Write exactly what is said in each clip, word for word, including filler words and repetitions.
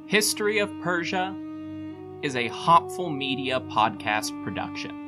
History of Persia is a Hopful Media podcast production.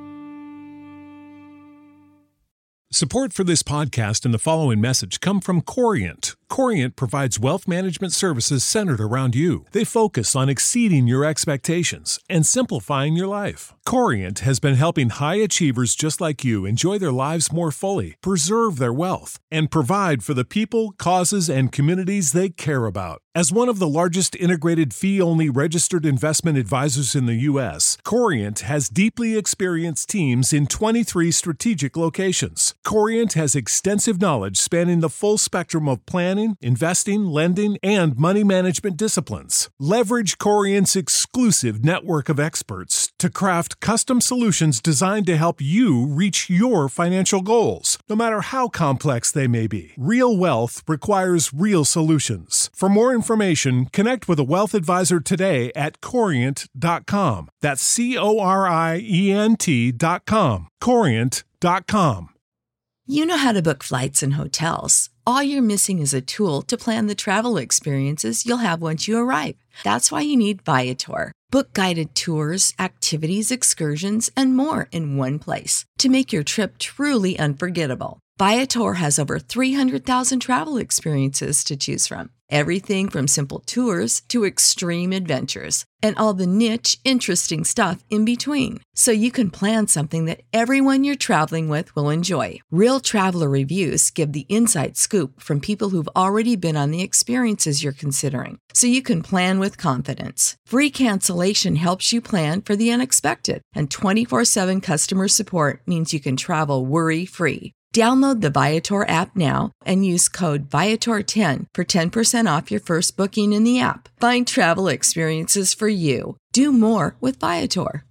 Support for this podcast and the following message come from Corient. Corient provides wealth management services centered around you. They focus on exceeding your expectations and simplifying your life. Corient has been helping high achievers just like you enjoy their lives more fully, preserve their wealth, and provide for the people, causes, and communities they care about. As one of the largest integrated fee-only registered investment advisors in the U S, Corient has deeply experienced teams in twenty-three strategic locations. Corient has extensive knowledge spanning the full spectrum of planning, investing, lending, and money management disciplines. Leverage Corient's exclusive network of experts to craft custom solutions designed to help you reach your financial goals, no matter how complex they may be. Real wealth requires real solutions. For more information, connect with a wealth advisor today at corient dot com. That's C O R I E N T dot com. corient dot com. You know how to book flights and hotels. All you're missing is a tool to plan the travel experiences you'll have once you arrive. That's why you need Viator. Book guided tours, activities, excursions, and more in one place to make your trip truly unforgettable. Viator has over three hundred thousand travel experiences to choose from. Everything from simple tours to extreme adventures and all the niche, interesting stuff in between. So you can plan something that everyone you're traveling with will enjoy. Real traveler reviews give the inside scoop from people who've already been on the experiences you're considering. So you can plan with confidence. Free cancellation helps you plan for the unexpected. And twenty-four seven customer support means you can travel worry-free. Download the Viator app now and use code Viator ten for ten percent off your first booking in the app. Find travel experiences for you. Do more with Viator.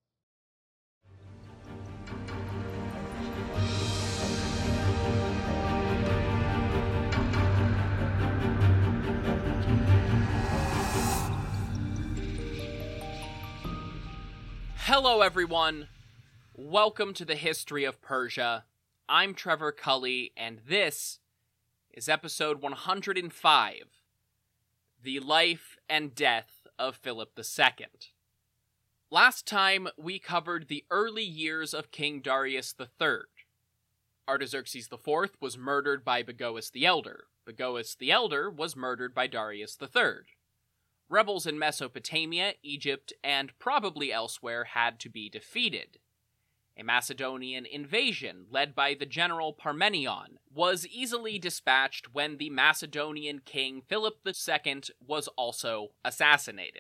Hello everyone, welcome to the History of Persia. I'm Trevor Cully, and this is episode one hundred five, The Life and Death of Philip the Second. Last time, we covered the early years of King Darius the Third. Artaxerxes the Fourth was murdered by Bagoas the Elder. Bagoas the Elder was murdered by Darius the Third. Rebels in Mesopotamia, Egypt, and probably elsewhere had to be defeated. A Macedonian invasion, led by the general Parmenion, was easily dispatched when the Macedonian king Philip the Second was also assassinated.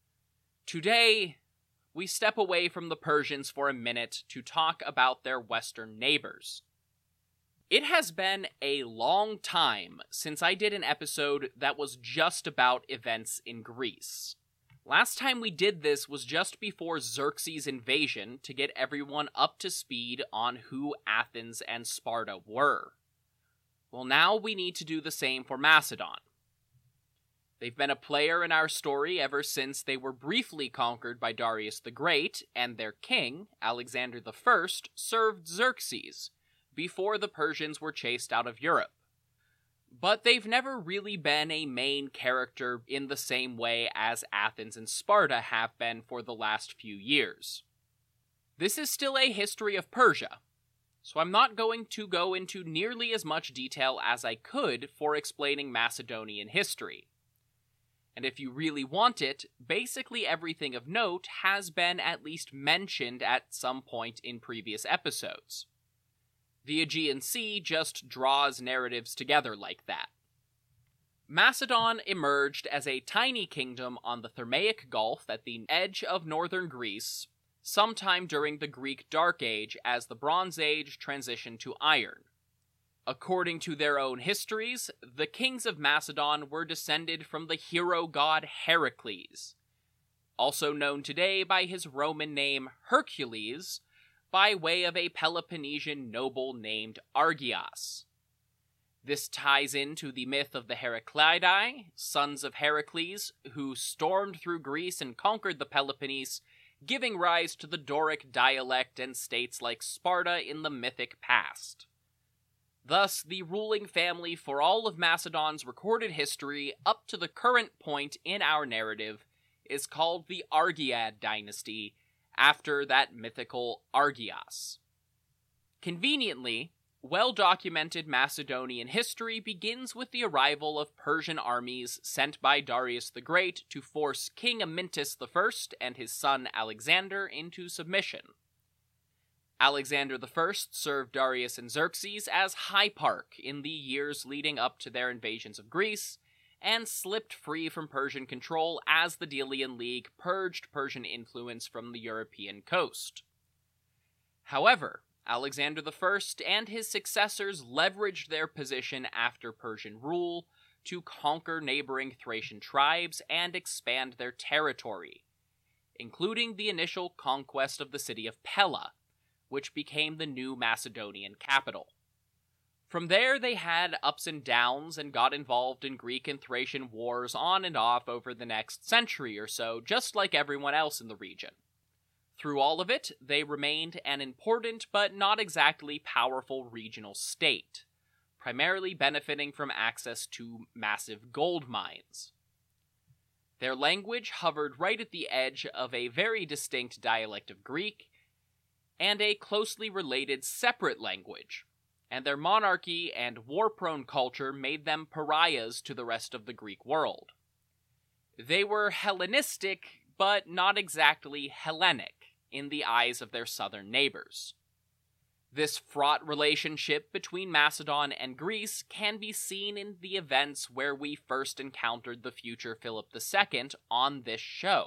Today, we step away from the Persians for a minute to talk about their western neighbors. It has been a long time since I did an episode that was just about events in Greece. Last time we did this was just before Xerxes' invasion to get everyone up to speed on who Athens and Sparta were. Well, now we need to do the same for Macedon. They've been a player in our story ever since they were briefly conquered by Darius the Great, and their king, Alexander the First, served Xerxes, before the Persians were chased out of Europe. But they've never really been a main character in the same way as Athens and Sparta have been for the last few years. This is still a history of Persia, so I'm not going to go into nearly as much detail as I could for explaining Macedonian history. And if you really want it, basically everything of note has been at least mentioned at some point in previous episodes. The Aegean Sea just draws narratives together like that. Macedon emerged as a tiny kingdom on the Thermaic Gulf at the edge of northern Greece, sometime during the Greek Dark Age as the Bronze Age transitioned to iron. According to their own histories, the kings of Macedon were descended from the hero god Heracles, also known today by his Roman name Hercules, by way of a Peloponnesian noble named Argias. This ties into the myth of the Heraclidae, sons of Heracles, who stormed through Greece and conquered the Peloponnese, giving rise to the Doric dialect and states like Sparta in the mythic past. Thus, the ruling family for all of Macedon's recorded history up to the current point in our narrative is called the Argead dynasty, after that mythical Argias. Conveniently, well-documented Macedonian history begins with the arrival of Persian armies sent by Darius the Great to force King Amyntas the First and his son Alexander into submission. Alexander the First served Darius and Xerxes as Hyparch in the years leading up to their invasions of Greece, and slipped free from Persian control as the Delian League purged Persian influence from the European coast. However, Alexander the First and his successors leveraged their position after Persian rule to conquer neighboring Thracian tribes and expand their territory, including the initial conquest of the city of Pella, which became the new Macedonian capital. From there, they had ups and downs and got involved in Greek and Thracian wars on and off over the next century or so, just like everyone else in the region. Through all of it, they remained an important but not exactly powerful regional state, primarily benefiting from access to massive gold mines. Their language hovered right at the edge of a very distinct dialect of Greek, and a closely related separate language, and their monarchy and war-prone culture made them pariahs to the rest of the Greek world. They were Hellenistic, but not exactly Hellenic, in the eyes of their southern neighbors. This fraught relationship between Macedon and Greece can be seen in the events where we first encountered the future Philip the Second on this show.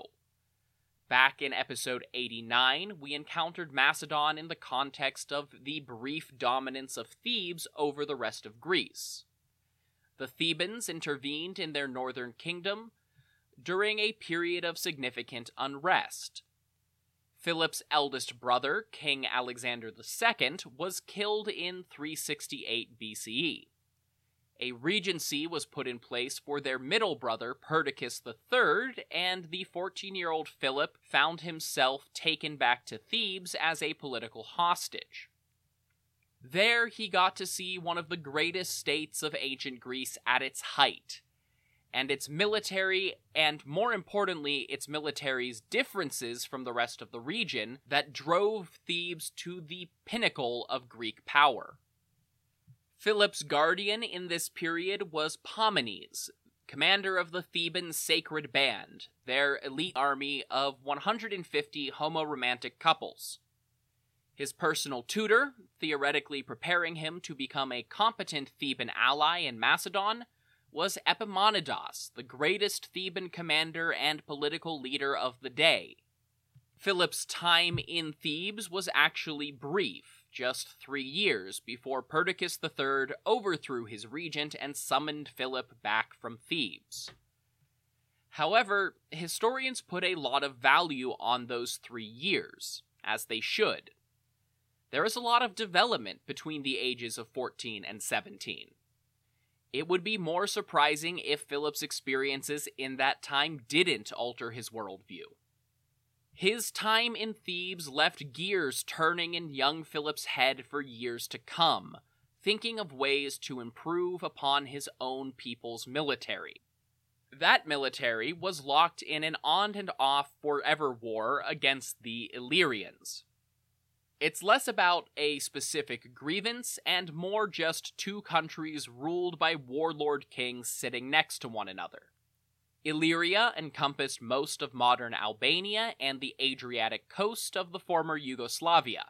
Back in episode eighty-nine, we encountered Macedon in the context of the brief dominance of Thebes over the rest of Greece. The Thebans intervened in their northern kingdom during a period of significant unrest. Philip's eldest brother, King Alexander the Second, was killed in three sixty-eight B C E. A regency was put in place for their middle brother, Perdiccas the Third, and the fourteen-year-old Philip found himself taken back to Thebes as a political hostage. There he got to see one of the greatest states of ancient Greece at its height, and its military, and more importantly, its military's differences from the rest of the region that drove Thebes to the pinnacle of Greek power. Philip's guardian in this period was Pomenes, commander of the Theban Sacred Band, their elite army of one hundred fifty homoromantic couples. His personal tutor, theoretically preparing him to become a competent Theban ally in Macedon, was Epaminondas, the greatest Theban commander and political leader of the day. Philip's time in Thebes was actually brief, just three years before Perdiccas the Third overthrew his regent and summoned Philip back from Thebes. However, historians put a lot of value on those three years, as they should. There is a lot of development between the ages of fourteen and seventeen. It would be more surprising if Philip's experiences in that time didn't alter his worldview. His time in Thebes left gears turning in young Philip's head for years to come, thinking of ways to improve upon his own people's military. That military was locked in an on-and-off forever war against the Illyrians. It's less about a specific grievance and more just two countries ruled by warlord kings sitting next to one another. Illyria encompassed most of modern Albania and the Adriatic coast of the former Yugoslavia.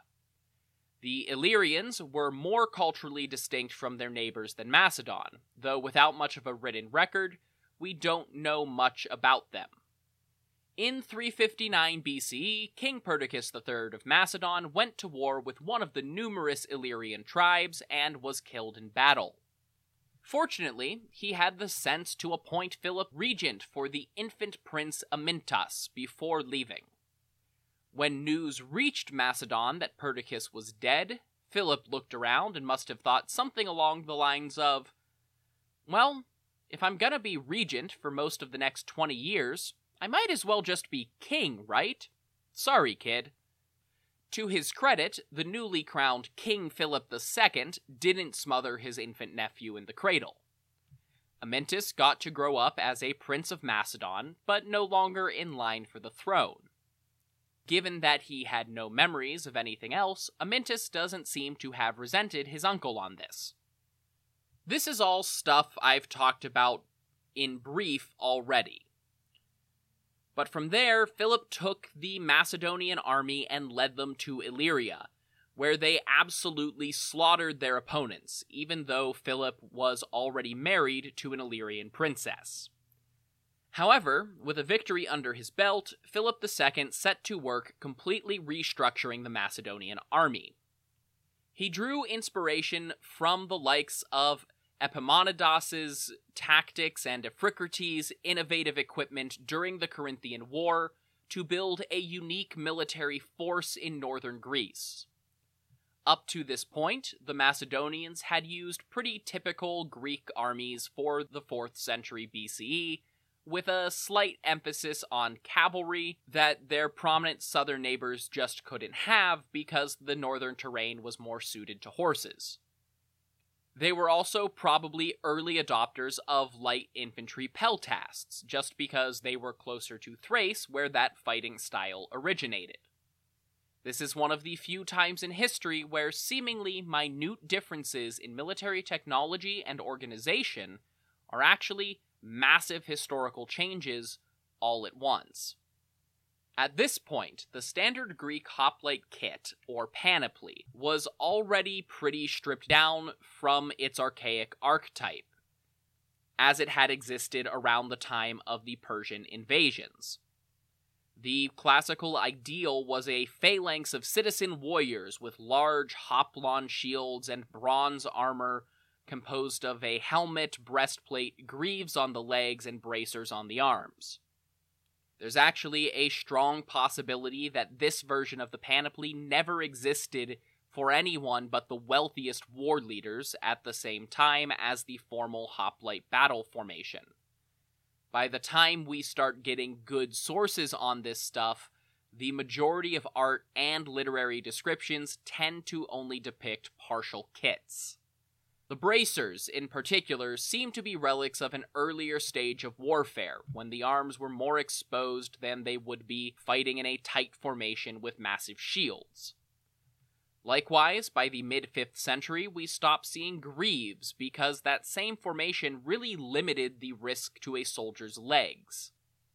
The Illyrians were more culturally distinct from their neighbors than Macedon, though without much of a written record, we don't know much about them. In three fifty-nine B C E, King Perdiccas the Third of Macedon went to war with one of the numerous Illyrian tribes and was killed in battle. Fortunately, he had the sense to appoint Philip regent for the infant prince Amyntas before leaving. When news reached Macedon that Perdiccas was dead, Philip looked around and must have thought something along the lines of, well, if I'm gonna be regent for most of the next twenty years, I might as well just be king, right? Sorry, kid. To his credit, the newly crowned King Philip the Second didn't smother his infant nephew in the cradle. Amyntas got to grow up as a Prince of Macedon, but no longer in line for the throne. Given that he had no memories of anything else, Amyntas doesn't seem to have resented his uncle on this. This is all stuff I've talked about in brief already. But from there, Philip took the Macedonian army and led them to Illyria, where they absolutely slaughtered their opponents, even though Philip was already married to an Illyrian princess. However, with a victory under his belt, Philip the Second set to work completely restructuring the Macedonian army. He drew inspiration from the likes of Epaminondas's tactics and Iphicrates' innovative equipment during the Corinthian War to build a unique military force in northern Greece. Up to this point, the Macedonians had used pretty typical Greek armies for the fourth century B C E, with a slight emphasis on cavalry that their prominent southern neighbors just couldn't have because the northern terrain was more suited to horses. They were also probably early adopters of light infantry peltasts, just because they were closer to Thrace where that fighting style originated. This is one of the few times in history where seemingly minute differences in military technology and organization are actually massive historical changes all at once. At this point, the standard Greek hoplite kit, or panoply, was already pretty stripped down from its archaic archetype, as it had existed around the time of the Persian invasions. The classical ideal was a phalanx of citizen warriors with large hoplon shields and bronze armor composed of a helmet, breastplate, greaves on the legs, and bracers on the arms. There's actually a strong possibility that this version of the panoply never existed for anyone but the wealthiest war leaders at the same time as the formal hoplite battle formation. By the time we start getting good sources on this stuff, the majority of art and literary descriptions tend to only depict partial kits. The bracers, in particular, seem to be relics of an earlier stage of warfare, when the arms were more exposed than they would be fighting in a tight formation with massive shields. Likewise, by the mid-fifth century, we stopped seeing greaves because that same formation really limited the risk to a soldier's legs.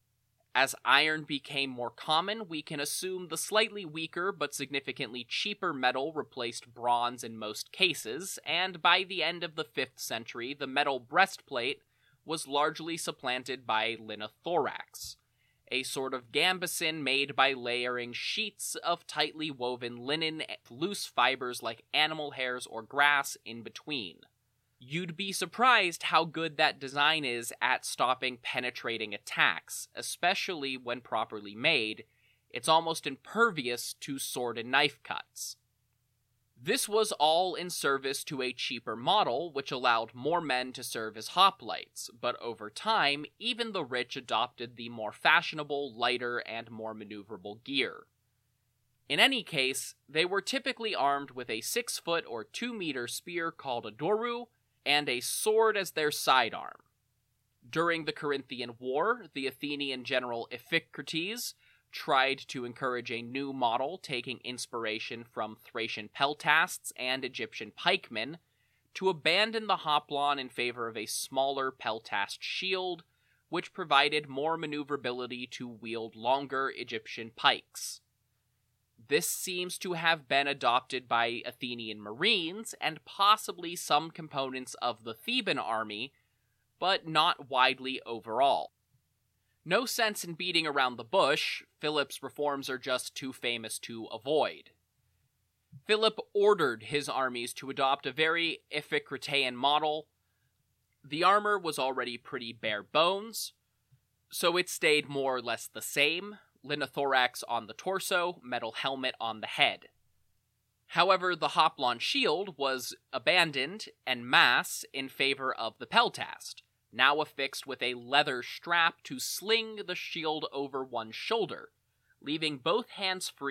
As iron became more common, we can assume the slightly weaker but significantly cheaper metal replaced bronze in most cases, and by the end of the fifth century, the metal breastplate was largely supplanted by linothorax, a sort of gambeson made by layering sheets of tightly woven linen and loose fibers like animal hairs or grass in between. You'd be surprised how good that design is at stopping penetrating attacks, especially when properly made. It's almost impervious to sword and knife cuts. This was all in service to a cheaper model, which allowed more men to serve as hoplites, but over time, even the rich adopted the more fashionable, lighter, and more maneuverable gear. In any case, they were typically armed with a six-foot or two-meter spear called a doru, and a sword as their sidearm. During the Corinthian War, the Athenian general Iphicrates tried to encourage a new model taking inspiration from Thracian peltasts and Egyptian pikemen to abandon the hoplon in favor of a smaller peltast shield, which provided more maneuverability to wield longer Egyptian pikes. This seems to have been adopted by Athenian marines and possibly some components of the Theban army, but not widely overall. No sense in beating around the bush. Philip's reforms are just too famous to avoid. Philip ordered his armies to adopt a very Iphicratean model. The armor was already pretty bare bones, so it stayed more or less the same. Linothorax on the torso, metal helmet on the head. However, the hoplon shield was abandoned en masse in favor of the peltast, now affixed with a leather strap to sling the shield over one shoulder, leaving both hands free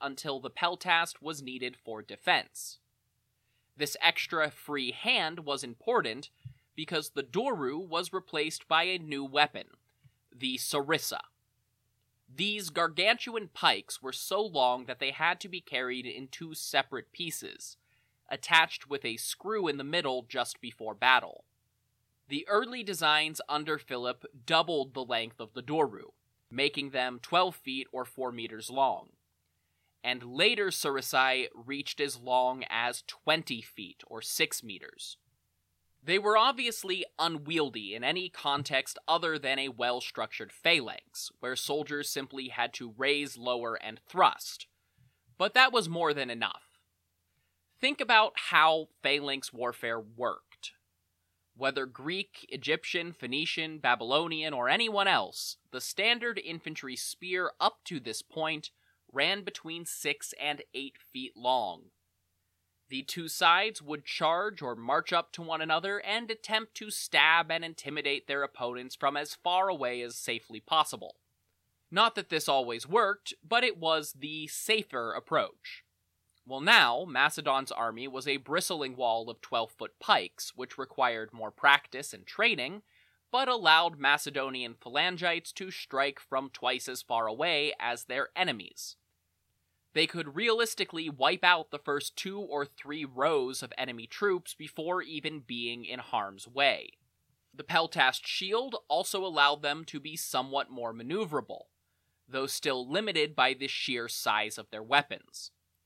until the peltast was needed for defense. This extra free hand was important because the doru was replaced by a new weapon, the sarissa. These gargantuan pikes were so long that they had to be carried in two separate pieces, attached with a screw in the middle just before battle. The early designs under Philip doubled the length of the doru, making them twelve feet or four meters long, and later sarissai reached as long as twenty feet or six meters. They were obviously unwieldy in any context other than a well-structured phalanx, where soldiers simply had to raise, lower, and thrust. But that was more than enough. Think about how phalanx warfare worked. Whether Greek, Egyptian, Phoenician, Babylonian, or anyone else, the standard infantry spear up to this point ran between six and eight feet long. The two sides would charge or march up to one another and attempt to stab and intimidate their opponents from as far away as safely possible. Not that this always worked, but it was the safer approach. Well, now, Macedon's army was a bristling wall of twelve-foot pikes, which required more practice and training, but allowed Macedonian phalangites to strike from twice as far away as their enemies. They could realistically wipe out the first two or three rows of enemy troops before even being in harm's way. The peltast shield also allowed them to be somewhat more maneuverable, though still limited by the sheer size of their weapons.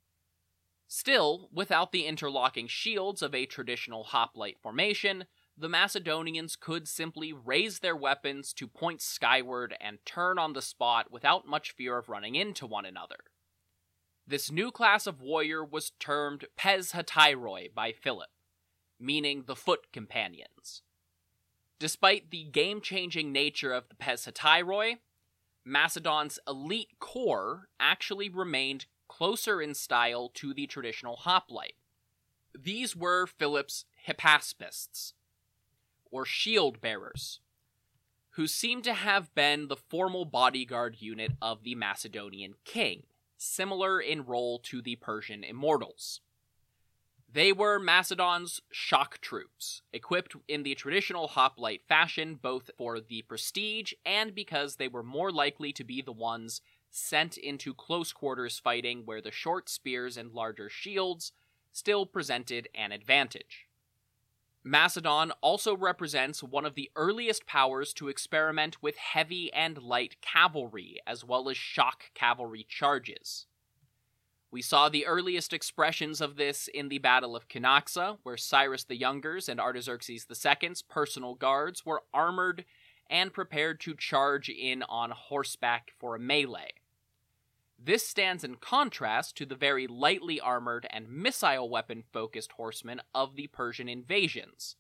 Still, without the interlocking shields of a traditional hoplite formation, the Macedonians could simply raise their weapons to point skyward and turn on the spot without much fear of running into one another. This new class of warrior was termed pes hetairoi by Philip, meaning the foot companions. Despite the game-changing nature of the pes hetairoi, Macedon's elite corps actually remained closer in style to the traditional hoplite. These were Philip's hypaspists, or shield-bearers, who seem to have been the formal bodyguard unit of the Macedonian king, similar in role to the Persian immortals. They were Macedon's shock troops, equipped in the traditional hoplite fashion both for the prestige and because they were more likely to be the ones sent into close quarters fighting where the short spears and larger shields still presented an advantage. Macedon also represents one of the earliest powers to experiment with heavy and light cavalry, as well as shock cavalry charges. We saw the earliest expressions of this in the Battle of Cunaxa, where Cyrus the Younger's and Artaxerxes the Second's personal guards were armored and prepared to charge in on horseback for a melee. This stands in contrast to the very lightly armored and missile weapon-focused horsemen of the Persian invasions,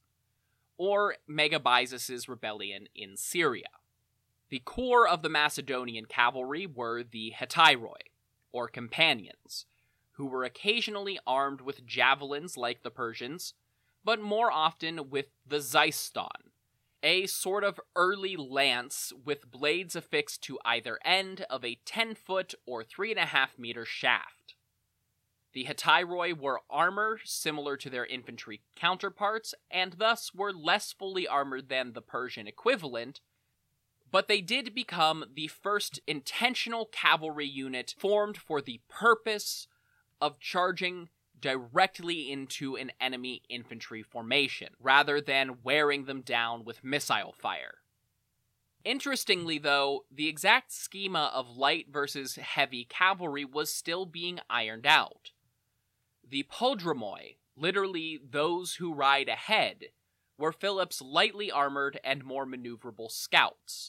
or Megabyzus' rebellion in Syria. The core of the Macedonian cavalry were the hetairoi, or companions, who were occasionally armed with javelins like the Persians, but more often with the xyston, a sort of early lance with blades affixed to either end of a ten-foot or three and a half meter shaft. The hetairoi wore armor similar to their infantry counterparts, and thus were less fully armored than the Persian equivalent, but they did become the first intentional cavalry unit formed for the purpose of charging directly into an enemy infantry formation, rather than wearing them down with missile fire. Interestingly, though, the exact schema of light versus heavy cavalry was still being ironed out. The podromoi, literally those who ride ahead, were Philip's lightly armored and more maneuverable scouts.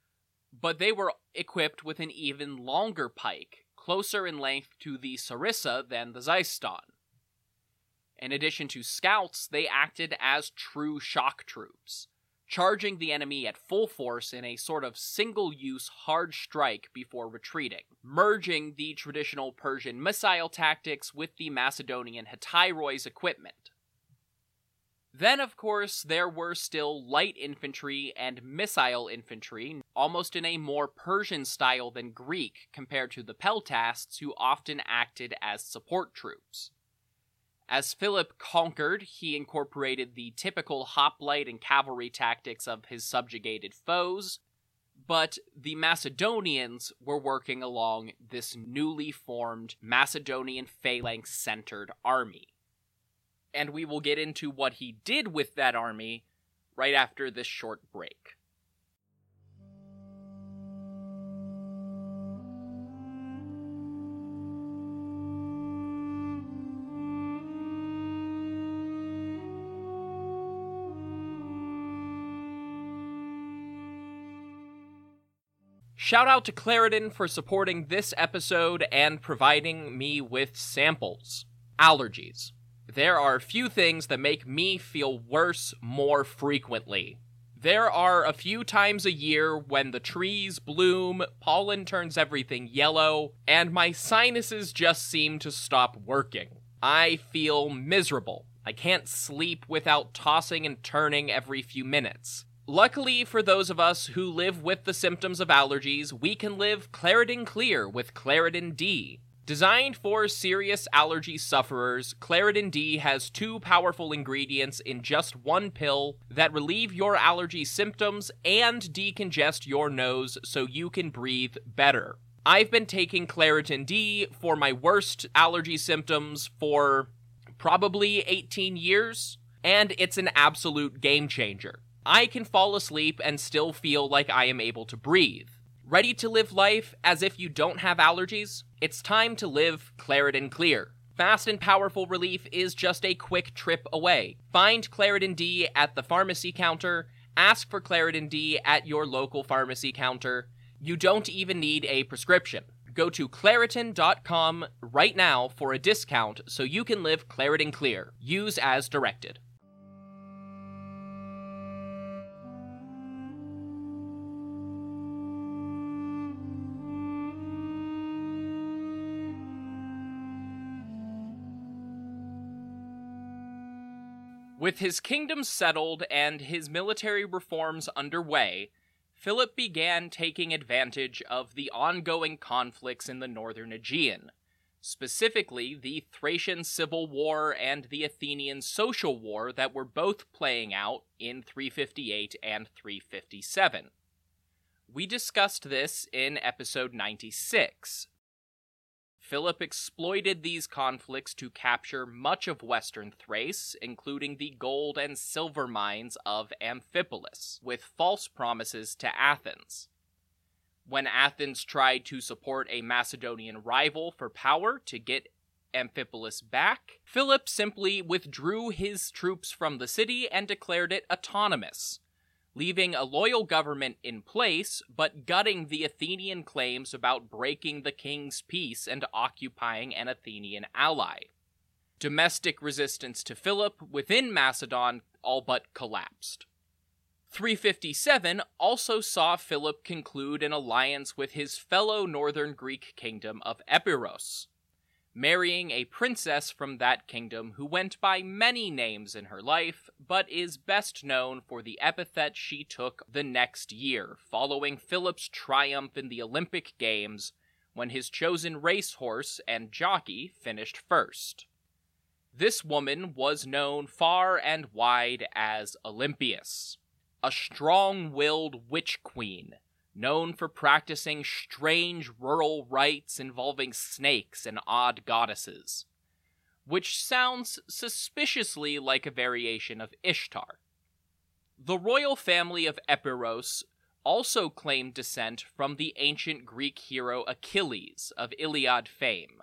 But they were equipped with an even longer pike, closer in length to the sarissa than the xyston. In addition to scouts, they acted as true shock troops, charging the enemy at full force in a sort of single-use hard strike before retreating, merging the traditional Persian missile tactics with the Macedonian hetairoi's equipment. Then, of course, there were still light infantry and missile infantry, almost in a more Persian style than Greek compared to the peltasts, who often acted as support troops. As Philip conquered, he incorporated the typical hoplite and cavalry tactics of his subjugated foes, but the Macedonians were working along this newly formed Macedonian phalanx-centered army. And we will get into what he did with that army right after this short break. Shout out to Claritin for supporting this episode and providing me with samples. Allergies. There are few things that make me feel worse more frequently. There are a few times a year when the trees bloom, pollen turns everything yellow, and my sinuses just seem to stop working. I feel miserable. I can't sleep without tossing and turning every few minutes. Luckily for those of us who live with the symptoms of allergies, we can live Claritin Clear with Claritin D. Designed for serious allergy sufferers, Claritin D has two powerful ingredients in just one pill that relieve your allergy symptoms and decongest your nose so you can breathe better. I've been taking Claritin D for my worst allergy symptoms for probably eighteen years, and it's an absolute game changer. I can fall asleep and still feel like I am able to breathe. Ready to live life as if you don't have allergies? It's time to live Claritin Clear. Fast and powerful relief is just a quick trip away. Find Claritin D at the pharmacy counter. Ask for Claritin D at your local pharmacy counter. You don't even need a prescription. Go to Claritin dot com right now for a discount so you can live Claritin Clear. Use as directed. With his kingdom settled and his military reforms underway, Philip began taking advantage of the ongoing conflicts in the northern Aegean, specifically the Thracian Civil War and the Athenian Social War that were both playing out in three fifty-eight and three fifty-seven. We discussed this in episode ninety-six. Philip exploited these conflicts to capture much of western Thrace, including the gold and silver mines of Amphipolis, with false promises to Athens. When Athens tried to support a Macedonian rival for power to get Amphipolis back, Philip simply withdrew his troops from the city and declared it autonomous, leaving a loyal government in place, but gutting the Athenian claims about breaking the king's peace and occupying an Athenian ally. Domestic resistance to Philip within Macedon all but collapsed. three fifty-seven also saw Philip conclude an alliance with his fellow northern Greek kingdom of Epirus, marrying a princess from that kingdom who went by many names in her life, but is best known for the epithet she took the next year, following Philip's triumph in the Olympic Games when his chosen racehorse and jockey finished first. This woman was known far and wide as Olympias, a strong-willed witch queen, known for practicing strange rural rites involving snakes and odd goddesses, which sounds suspiciously like a variation of Ishtar. The royal family of Epirus also claimed descent from the ancient Greek hero Achilles of Iliad fame.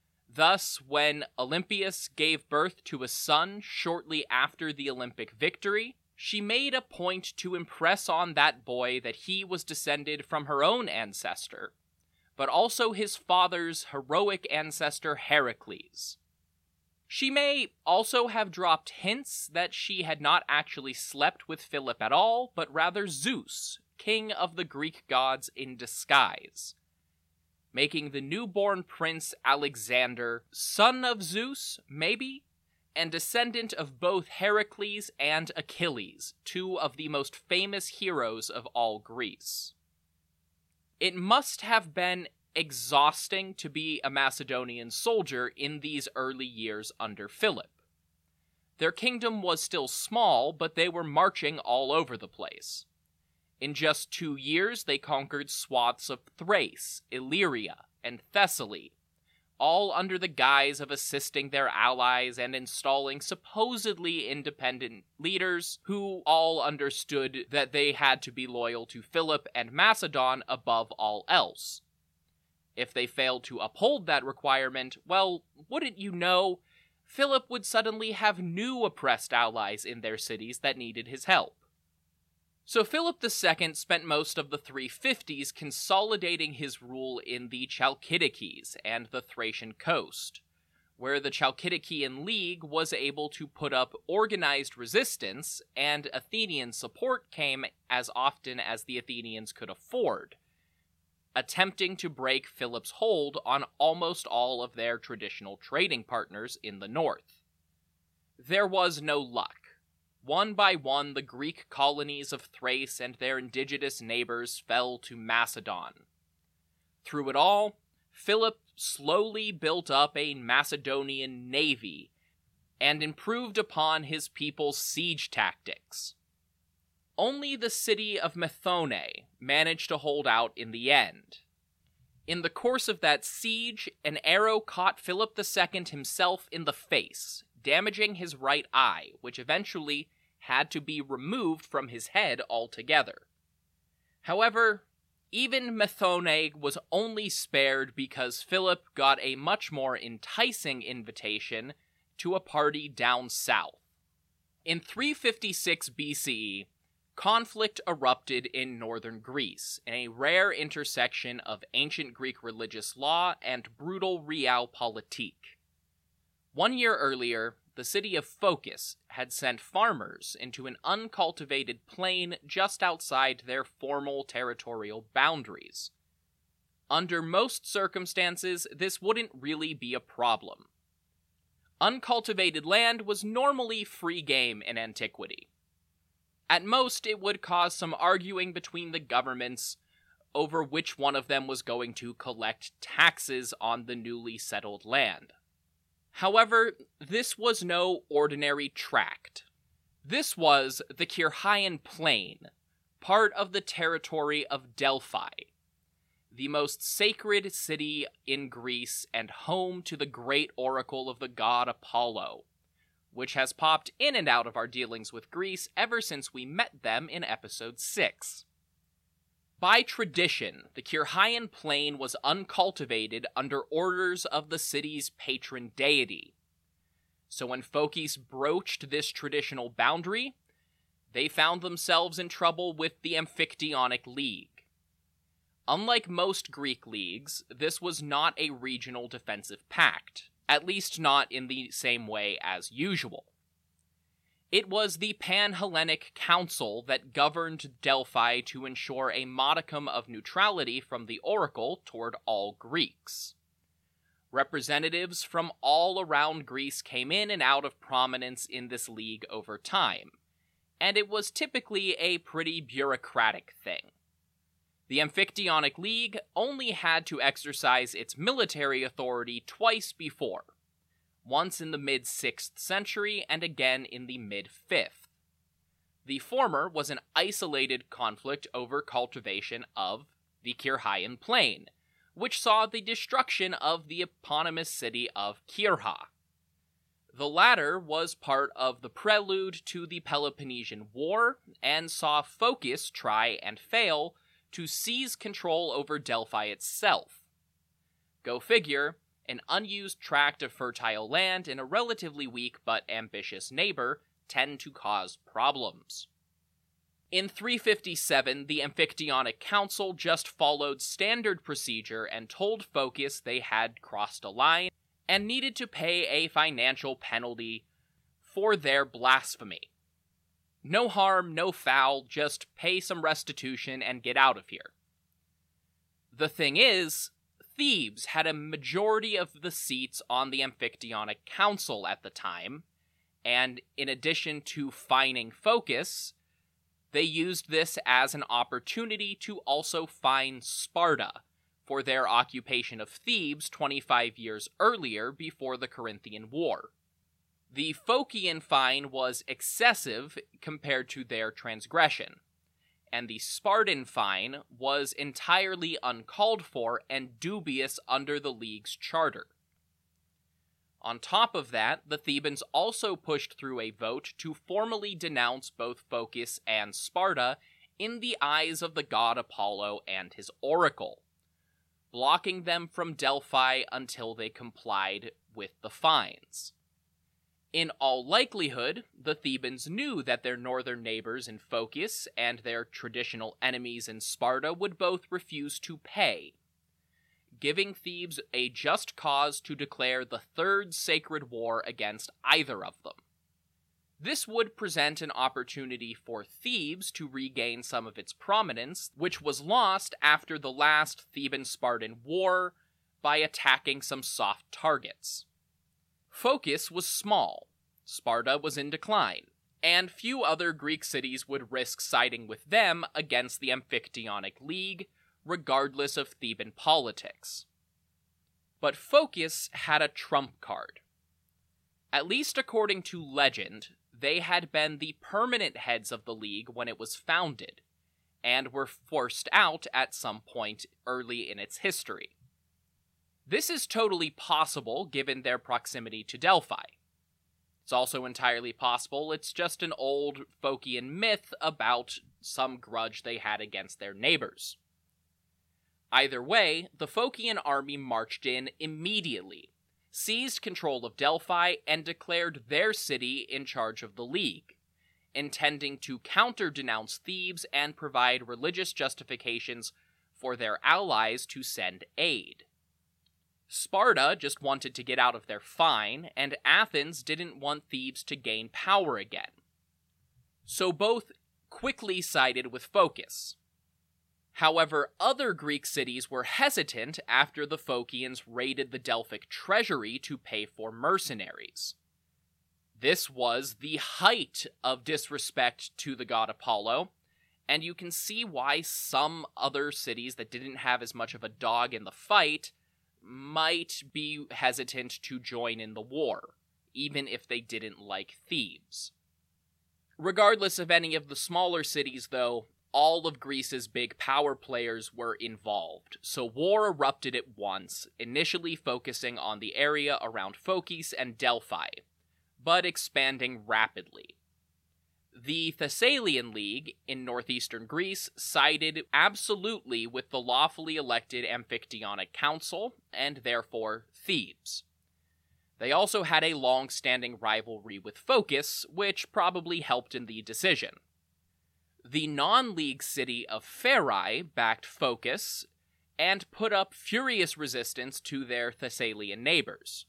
Thus, when Olympias gave birth to a son shortly after the Olympic victory, she made a point to impress on that boy that he was descended from her own ancestor, but also his father's heroic ancestor Heracles. She may also have dropped hints that she had not actually slept with Philip at all, but rather Zeus, king of the Greek gods in disguise, making the newborn prince Alexander, son of Zeus, maybe, and descendant of both Heracles and Achilles, two of the most famous heroes of all Greece. It must have been exhausting to be a Macedonian soldier in these early years under Philip. Their kingdom was still small, but they were marching all over the place. In just two years, they conquered swaths of Thrace, Illyria, and Thessaly, all under the guise of assisting their allies and installing supposedly independent leaders who all understood that they had to be loyal to Philip and Macedon above all else. If they failed to uphold that requirement, well, wouldn't you know, Philip would suddenly have new oppressed allies in their cities that needed his help. So Philip the Second spent most of the three fifties consolidating his rule in the Chalcidices and the Thracian coast, where the Chalcidicean League was able to put up organized resistance, and Athenian support came as often as the Athenians could afford, attempting to break Philip's hold on almost all of their traditional trading partners in the north. There was no luck. One by one, the Greek colonies of Thrace and their indigenous neighbors fell to Macedon. Through it all, Philip slowly built up a Macedonian navy and improved upon his people's siege tactics. Only the city of Methone managed to hold out in the end. In the course of that siege, an arrow caught Philip the Second himself in the face, damaging his right eye, which eventually had to be removed from his head altogether. However, even Methone was only spared because Philip got a much more enticing invitation to a party down south. In three fifty-six B C E, conflict erupted in northern Greece, in a rare intersection of ancient Greek religious law and brutal realpolitik. One year earlier, the city of Phocis had sent farmers into an uncultivated plain just outside their formal territorial boundaries. Under most circumstances, this wouldn't really be a problem. Uncultivated land was normally free game in antiquity. At most, it would cause some arguing between the governments over which one of them was going to collect taxes on the newly settled land. However, this was no ordinary tract. This was the Kyrrhaian Plain, part of the territory of Delphi, the most sacred city in Greece and home to the great oracle of the god Apollo, which has popped in and out of our dealings with Greece ever since we met them in episode six. By tradition, the Kyrrhaian Plain was uncultivated under orders of the city's patron deity. So when Phocis broached this traditional boundary, they found themselves in trouble with the Amphictyonic League. Unlike most Greek leagues, this was not a regional defensive pact, at least not in the same way as usual. It was the Pan-Hellenic Council that governed Delphi to ensure a modicum of neutrality from the oracle toward all Greeks. Representatives from all around Greece came in and out of prominence in this league over time, and it was typically a pretty bureaucratic thing. The Amphictyonic League only had to exercise its military authority twice before, once in the mid-sixth century and again in the mid-fifth. The former was an isolated conflict over cultivation of the Kyrrhaian Plain, which saw the destruction of the eponymous city of Kyrrha. The latter was part of the prelude to the Peloponnesian War, and saw Phocis try and fail to seize control over Delphi itself. Go figure, an unused tract of fertile land in a relatively weak but ambitious neighbor tend to cause problems. In three fifty-seven, the Amphictyonic Council just followed standard procedure and told Phocis they had crossed a line and needed to pay a financial penalty for their blasphemy. No harm, no foul, just pay some restitution and get out of here. The thing is, Thebes had a majority of the seats on the Amphictyonic Council at the time, and in addition to fining Phocas, they used this as an opportunity to also fine Sparta for their occupation of Thebes twenty-five years earlier before the Corinthian War. The Phocian fine was excessive compared to their transgression, and the Spartan fine was entirely uncalled for and dubious under the League's charter. On top of that, the Thebans also pushed through a vote to formally denounce both Phocas and Sparta in the eyes of the god Apollo and his oracle, blocking them from Delphi until they complied with the fines. In all likelihood, the Thebans knew that their northern neighbors in Phocas and their traditional enemies in Sparta would both refuse to pay, giving Thebes a just cause to declare the Third Sacred War against either of them. This would present an opportunity for Thebes to regain some of its prominence, which was lost after the last Theban-Spartan war by attacking some soft targets. Phocas was small, Sparta was in decline, and few other Greek cities would risk siding with them against the Amphictyonic League, regardless of Theban politics. But Phocas had a trump card. At least according to legend, they had been the permanent heads of the League when it was founded, and were forced out at some point early in its history. This is totally possible given their proximity to Delphi. It's also entirely possible it's just an old Phocian myth about some grudge they had against their neighbors. Either way, the Phocian army marched in immediately, seized control of Delphi, and declared their city in charge of the League, intending to counter-denounce Thebes and provide religious justifications for their allies to send aid. Sparta just wanted to get out of their fine, and Athens didn't want Thebes to gain power again. So both quickly sided with Phocas. However, other Greek cities were hesitant after the Phocians raided the Delphic treasury to pay for mercenaries. This was the height of disrespect to the god Apollo, and you can see why some other cities that didn't have as much of a dog in the fight might be hesitant to join in the war, even if they didn't like Thebes. Regardless of any of the smaller cities, though, all of Greece's big power players were involved, so war erupted at once, initially focusing on the area around Phocas and Delphi, but expanding rapidly. The Thessalian League in northeastern Greece sided absolutely with the lawfully elected Amphictyonic Council, and therefore Thebes. They also had a long-standing rivalry with Phocas, which probably helped in the decision. The non-league city of Pherae backed Phocas and put up furious resistance to their Thessalian neighbors.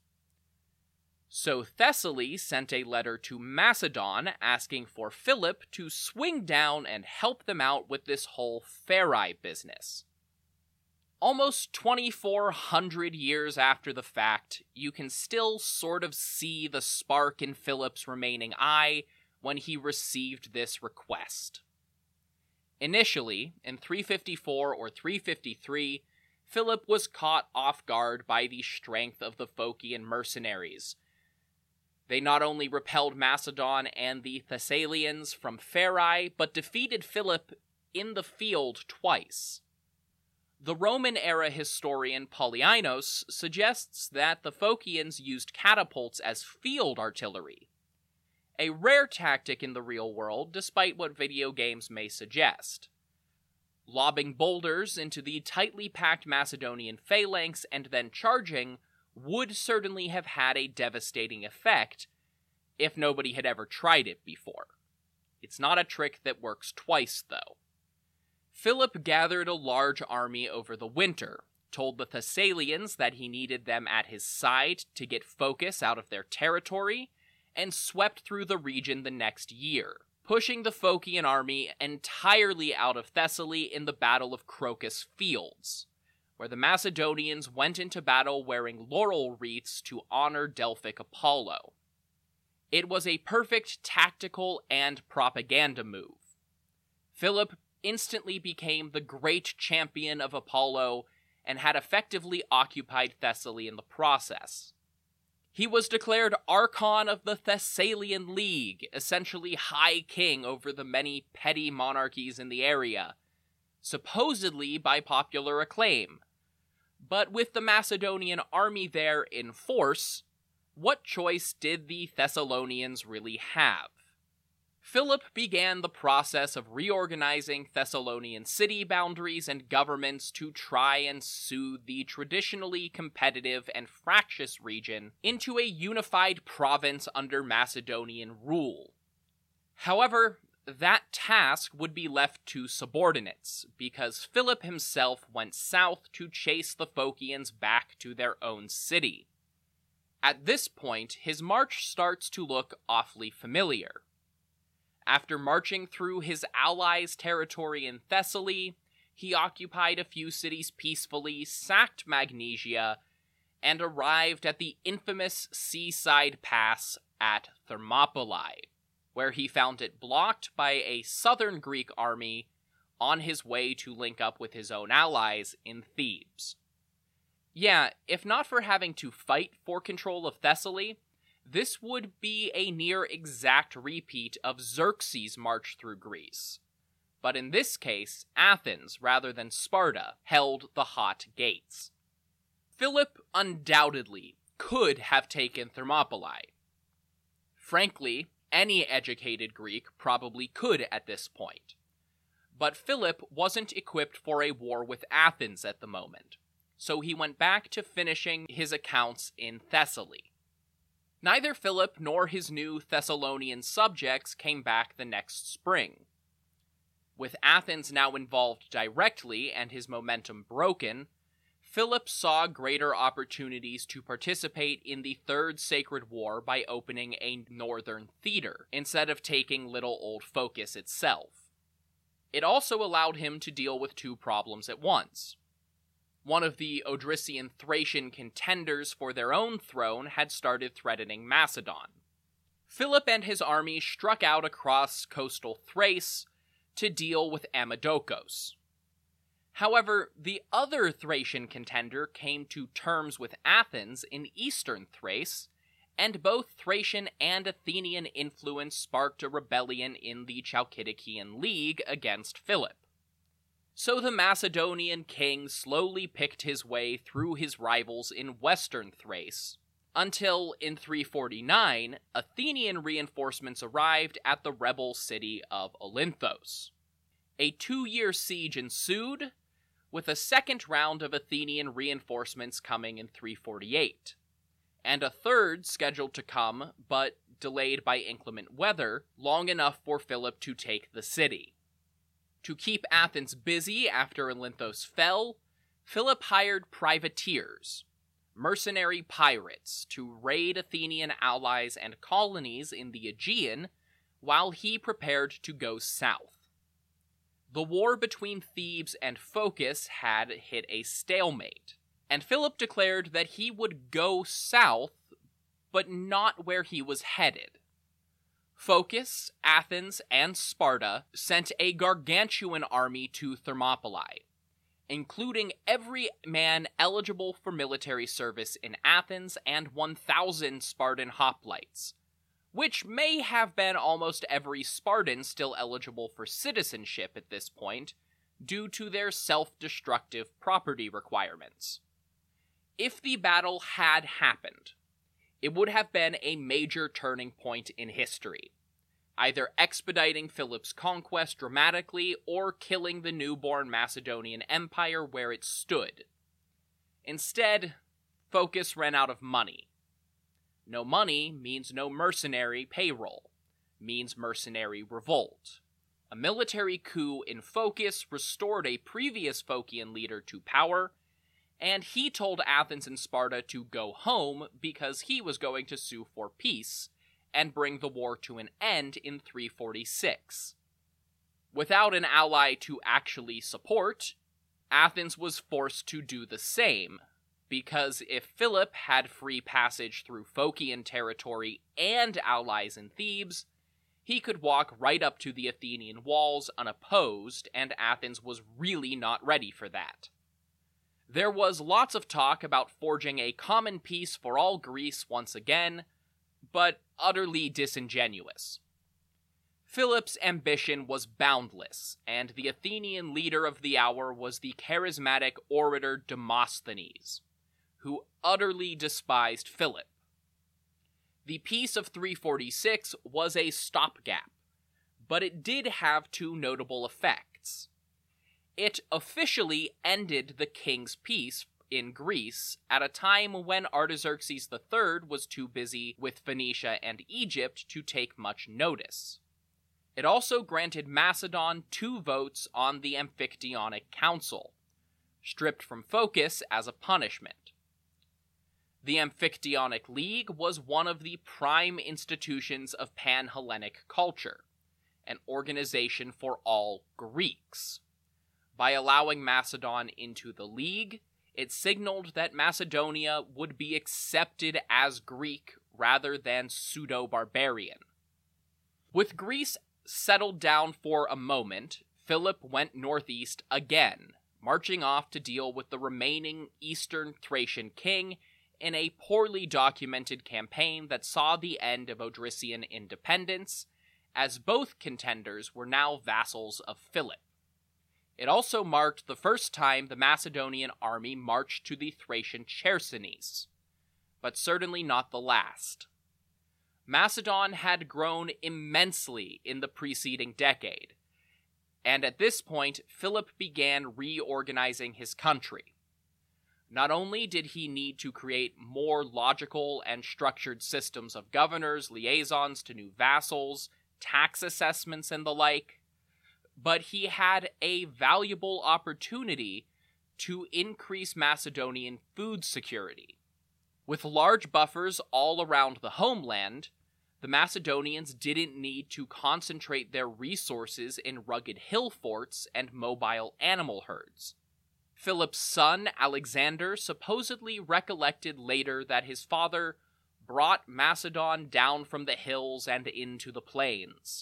So Thessaly sent a letter to Macedon asking for Philip to swing down and help them out with this whole Pherae business. Almost twenty-four hundred years after the fact, you can still sort of see the spark in Philip's remaining eye when he received this request. Initially, in three fifty-four or three fifty-three, Philip was caught off guard by the strength of the Phocian mercenaries. They not only repelled Macedon and the Thessalians from Pherae, but defeated Philip in the field twice. The Roman-era historian Polyaenos suggests that the Phocians used catapults as field artillery, a rare tactic in the real world, despite what video games may suggest. Lobbing boulders into the tightly packed Macedonian phalanx and then charging would certainly have had a devastating effect if nobody had ever tried it before. It's not a trick that works twice, though. Philip gathered a large army over the winter, told the Thessalians that he needed them at his side to get Phocas out of their territory, and swept through the region the next year, pushing the Phocian army entirely out of Thessaly in the Battle of Crocus Fields, where the Macedonians went into battle wearing laurel wreaths to honor Delphic Apollo. It was a perfect tactical and propaganda move. Philip instantly became the great champion of Apollo and had effectively occupied Thessaly in the process. He was declared Archon of the Thessalian League, essentially High King over the many petty monarchies in the area, supposedly by popular acclaim. But with the Macedonian army there in force, what choice did the Thessalonians really have? Philip began the process of reorganizing Thessalonian city boundaries and governments to try and soothe the traditionally competitive and fractious region into a unified province under Macedonian rule. However, that task would be left to subordinates, because Philip himself went south to chase the Phocians back to their own city. At this point, his march starts to look awfully familiar. After marching through his allies' territory in Thessaly, he occupied a few cities peacefully, sacked Magnesia, and arrived at the infamous seaside pass at Thermopylae, where he found it blocked by a southern Greek army on his way to link up with his own allies in Thebes. Yeah, if not for having to fight for control of Thessaly, this would be a near exact repeat of Xerxes' march through Greece. But in this case, Athens, rather than Sparta, held the hot gates. Philip undoubtedly could have taken Thermopylae. Frankly, any educated Greek probably could at this point. But Philip wasn't equipped for a war with Athens at the moment, so he went back to finishing his accounts in Thessaly. Neither Philip nor his new Thessalonian subjects came back the next spring. With Athens now involved directly and his momentum broken, Philip saw greater opportunities to participate in the Third Sacred War by opening a northern theater, instead of taking little old Phocis itself. It also allowed him to deal with two problems at once. One of the Odrysian Thracian contenders for their own throne had started threatening Macedon. Philip and his army struck out across coastal Thrace to deal with Amadokos. However, the other Thracian contender came to terms with Athens in eastern Thrace, and both Thracian and Athenian influence sparked a rebellion in the Chalcidicean League against Philip. So the Macedonian king slowly picked his way through his rivals in western Thrace, until, in three forty-nine, Athenian reinforcements arrived at the rebel city of Olynthos. A two-year siege ensued, with a second round of Athenian reinforcements coming in three forty-eight, and a third scheduled to come, but delayed by inclement weather, long enough for Philip to take the city. To keep Athens busy after Olynthos fell, Philip hired privateers, mercenary pirates, to raid Athenian allies and colonies in the Aegean while he prepared to go south. The war between Thebes and Phocis had hit a stalemate, and Philip declared that he would go south, but not where he was headed. Phocis, Athens, and Sparta sent a gargantuan army to Thermopylae, including every man eligible for military service in Athens and one thousand Spartan hoplites, which may have been almost every Spartan still eligible for citizenship at this point, due to their self-destructive property requirements. If the battle had happened, it would have been a major turning point in history, either expediting Philip's conquest dramatically or killing the newborn Macedonian Empire where it stood. Instead, Phocis ran out of money. No money means no mercenary payroll, means mercenary revolt. A military coup in Phocis restored a previous Phocian leader to power, and he told Athens and Sparta to go home because he was going to sue for peace and bring the war to an end in three forty-six. Without an ally to actually support, Athens was forced to do the same, because if Philip had free passage through Phocian territory and allies in Thebes, he could walk right up to the Athenian walls unopposed, and Athens was really not ready for that. There was lots of talk about forging a common peace for all Greece once again, but utterly disingenuous. Philip's ambition was boundless, and the Athenian leader of the hour was the charismatic orator Demosthenes, who utterly despised Philip. The Peace of three forty-six was a stopgap, but it did have two notable effects. It officially ended the king's peace in Greece at a time when Artaxerxes the third was too busy with Phoenicia and Egypt to take much notice. It also granted Macedon two votes on the Amphictyonic Council, stripped from focus as a punishment. The Amphictyonic League was one of the prime institutions of Pan-Hellenic culture, an organization for all Greeks. By allowing Macedon into the League, it signaled that Macedonia would be accepted as Greek rather than pseudo-barbarian. With Greece settled down for a moment, Philip went northeast again, marching off to deal with the remaining eastern Thracian king in a poorly documented campaign that saw the end of Odrysian independence, as both contenders were now vassals of Philip. It also marked the first time the Macedonian army marched to the Thracian Chersonese, but certainly not the last. Macedon had grown immensely in the preceding decade, and at this point Philip began reorganizing his country. Not only did he need to create more logical and structured systems of governors, liaisons to new vassals, tax assessments, and the like, but he had a valuable opportunity to increase Macedonian food security. With large buffers all around the homeland, the Macedonians didn't need to concentrate their resources in rugged hill forts and mobile animal herds. Philip's son, Alexander, supposedly recollected later that his father brought Macedon down from the hills and into the plains.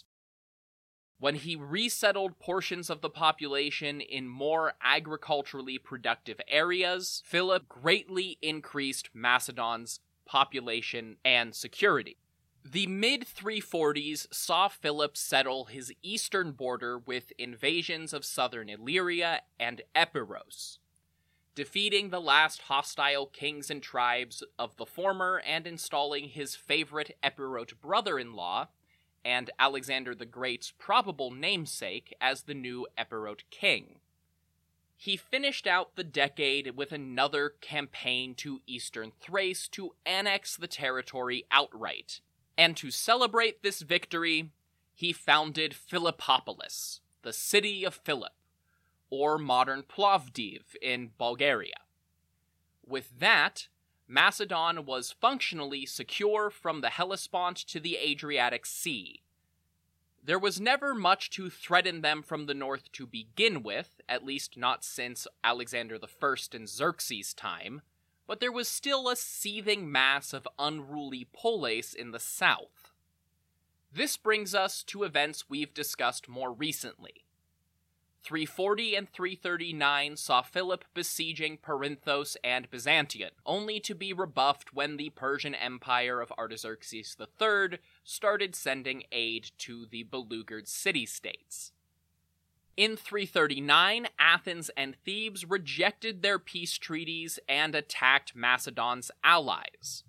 When he resettled portions of the population in more agriculturally productive areas, Philip greatly increased Macedon's population and security. The mid three forties saw Philip settle his eastern border with invasions of southern Illyria and Epirus, defeating the last hostile kings and tribes of the former and installing his favorite Epirote brother-in-law, and Alexander the Great's probable namesake, as the new Epirote king. He finished out the decade with another campaign to eastern Thrace to annex the territory outright, and to celebrate this victory, he founded Philippopolis, the city of Philip, or modern Plovdiv in Bulgaria. With that, Macedon was functionally secure from the Hellespont to the Adriatic Sea. There was never much to threaten them from the north to begin with, at least not since Alexander the First and Xerxes' time, but there was still a seething mass of unruly polis in the south. This brings us to events we've discussed more recently. three forty and three thirty-nine saw Philip besieging Perinthos and Byzantium, only to be rebuffed when the Persian Empire of Artaxerxes the third started sending aid to the beleaguered city-states. In three thirty-nine, Athens and Thebes rejected their peace treaties and attacked Macedon's allies.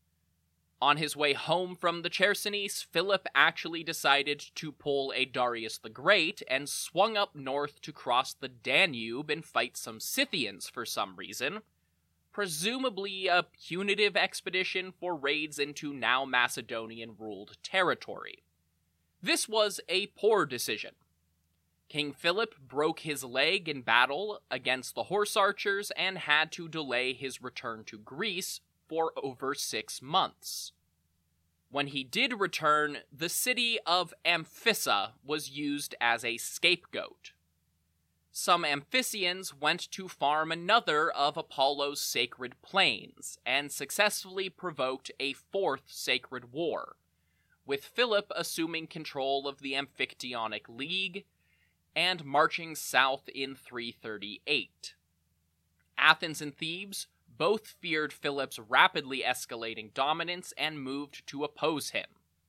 On his way home from the Chersonese, Philip actually decided to pull a Darius the Great and swung up north to cross the Danube and fight some Scythians for some reason, presumably a punitive expedition for raids into now Macedonian-ruled territory. This was a poor decision. King Philip broke his leg in battle against the horse archers and had to delay his return to Greece for over six months. When he did return, the city of Amphissa was used as a scapegoat. some Amphissians went to farm another of Apollo's sacred plains, and successfully provoked a fourth sacred war, with Philip assuming control of the Amphictyonic League and marching south in three thirty-eight. Athens and Thebes both feared Philip's rapidly escalating dominance and moved to oppose him.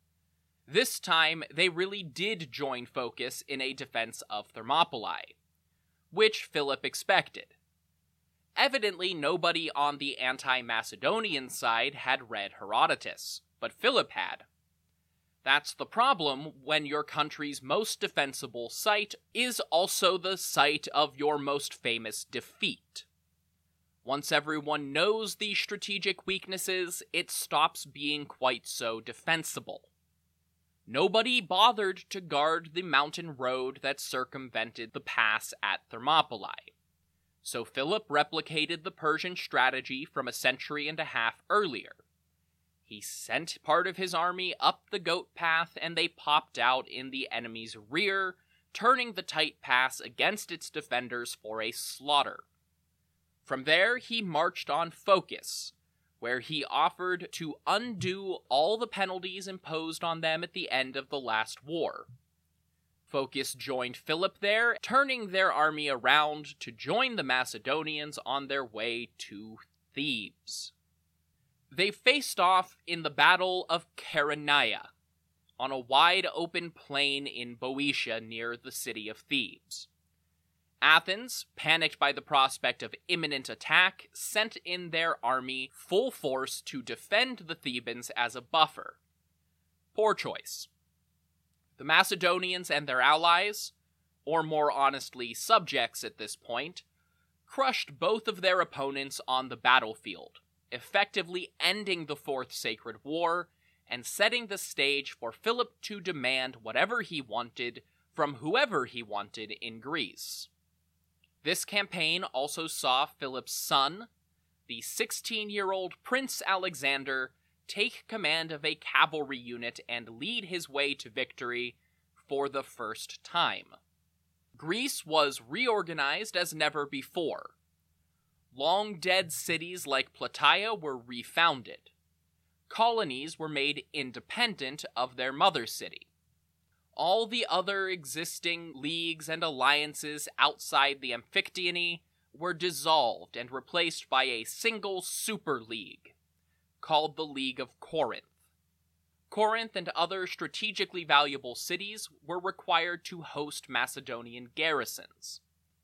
This time, they really did join Phocas in a defense of Thermopylae, which Philip expected. Evidently, nobody on the anti-Macedonian side had read Herodotus, but Philip had. That's the problem when your country's most defensible site is also the site of your most famous defeat. Once everyone knows these strategic weaknesses, it stops being quite so defensible. Nobody bothered to guard the mountain road that circumvented the pass at Thermopylae, so Philip replicated the Persian strategy from a century and a half earlier. He sent part of his army up the Goat Path, and they popped out in the enemy's rear, turning the tight pass against its defenders for a slaughter. From there, he marched on Phocas, where he offered to undo all the penalties imposed on them at the end of the last war. Phocas joined Philip there, turning their army around to join the Macedonians on their way to Thebes. They faced off in the Battle of Chaeronea, on a wide open plain in Boeotia near the city of Thebes. Athens, panicked by the prospect of imminent attack, sent in their army full force to defend the Thebans as a buffer. Poor choice. The Macedonians and their allies, or more honestly subjects at this point, crushed both of their opponents on the battlefield, effectively ending the Fourth Sacred War and setting the stage for Philip to demand whatever he wanted from whoever he wanted in Greece. This campaign also saw Philip's son, the sixteen-year-old Prince Alexander, take command of a cavalry unit and lead his way to victory for the first time. Greece was reorganized as never before. Long-dead cities like Plataea were refounded. Colonies were made independent of their mother city. All the other existing leagues and alliances outside the Amphictyony were dissolved and replaced by a single super league, called the League of Corinth. Corinth and other strategically valuable cities were required to host Macedonian garrisons.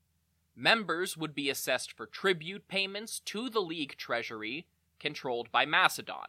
Members would be assessed for tribute payments to the League treasury, controlled by Macedon.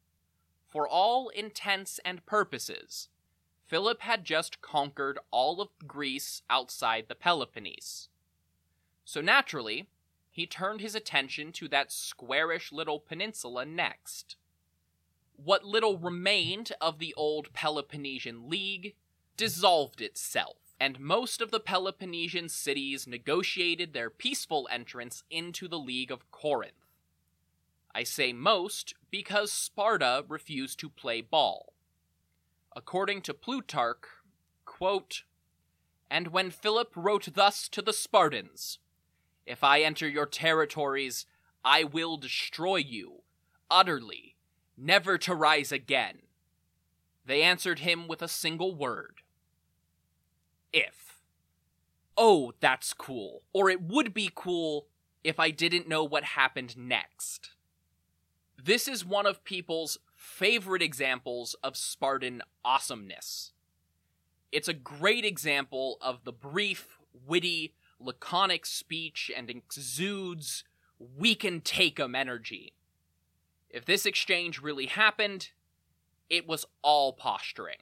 For all intents and purposes, Philip had just conquered all of Greece outside the Peloponnese. So naturally, he turned his attention to that squarish little peninsula next. What little remained of the old Peloponnesian League dissolved itself, and most of the Peloponnesian cities negotiated their peaceful entrance into the League of Corinth. I say most because Sparta refused to play ball. According to Plutarch, quote, "And when Philip wrote thus to the Spartans, 'If I enter your territories, I will destroy you, utterly, never to rise again,' they answered him with a single word. If. Oh, that's cool. Or it would be cool if I didn't know what happened next." This is one of people's favorite examples of Spartan awesomeness. It's a great example of the brief, witty, laconic speech and exudes "we can take 'em" energy. If this exchange really happened, it was all posturing.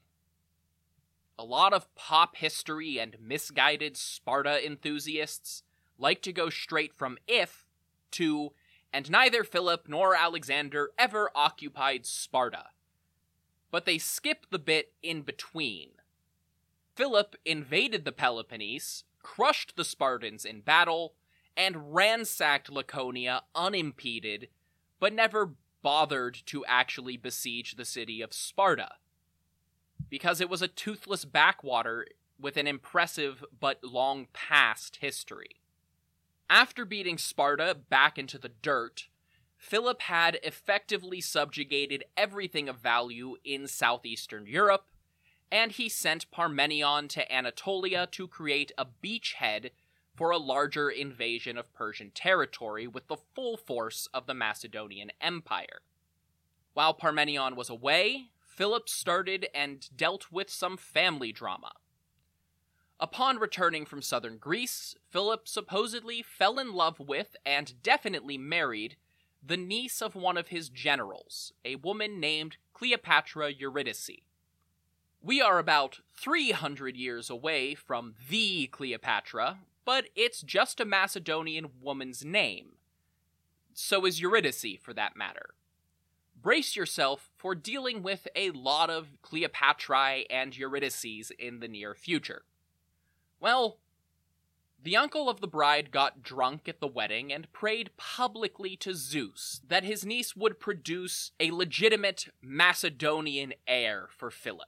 A lot of pop history and misguided Sparta enthusiasts like to go straight from "if" to "and neither Philip nor Alexander ever occupied Sparta," but they skip the bit in between. Philip invaded the Peloponnese, crushed the Spartans in battle, and ransacked Laconia unimpeded, but never bothered to actually besiege the city of Sparta, because it was a toothless backwater with an impressive but long past history. After beating Sparta back into the dirt, Philip had effectively subjugated everything of value in southeastern Europe, and he sent Parmenion to Anatolia to create a beachhead for a larger invasion of Persian territory with the full force of the Macedonian Empire. While Parmenion was away, Philip started and dealt with some family drama. Upon returning from southern Greece, Philip supposedly fell in love with and definitely married the niece of one of his generals, a woman named Cleopatra Eurydice. We are about three hundred years away from the Cleopatra, but it's just a Macedonian woman's name. So is Eurydice, for that matter. Brace yourself for dealing with a lot of Cleopatrae and Eurydices in the near future. Well, the uncle of the bride got drunk at the wedding and prayed publicly to Zeus that his niece would produce a legitimate Macedonian heir for Philip.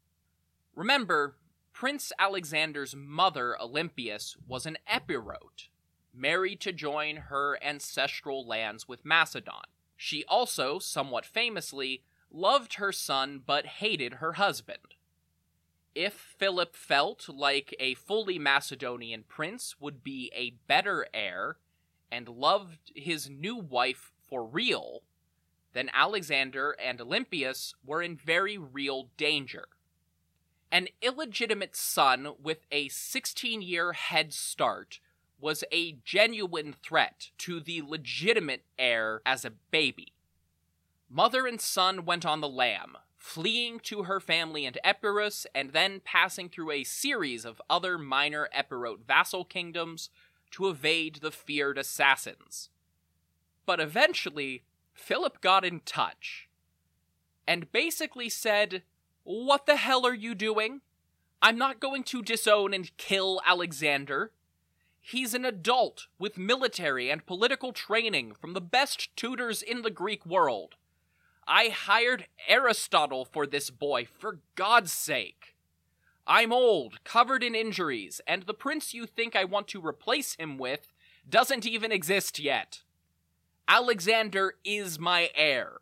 Remember, Prince Alexander's mother, Olympias, was an Epirote, married to join her ancestral lands with Macedon. She also, somewhat famously, loved her son but hated her husband. If Philip felt like a fully Macedonian prince would be a better heir and loved his new wife for real, then Alexander and Olympias were in very real danger. An illegitimate son with a sixteen-year head start was a genuine threat to the legitimate heir as a baby. Mother and son went on the lam, fleeing to her family in Epirus and then passing through a series of other minor Epirote vassal kingdoms to evade the feared assassins. But eventually, Philip got in touch and basically said, "What the hell are you doing? I'm not going to disown and kill Alexander. He's an adult with military and political training from the best tutors in the Greek world. I hired Aristotle for this boy, for God's sake. I'm old, covered in injuries, and the prince you think I want to replace him with doesn't even exist yet. Alexander is my heir."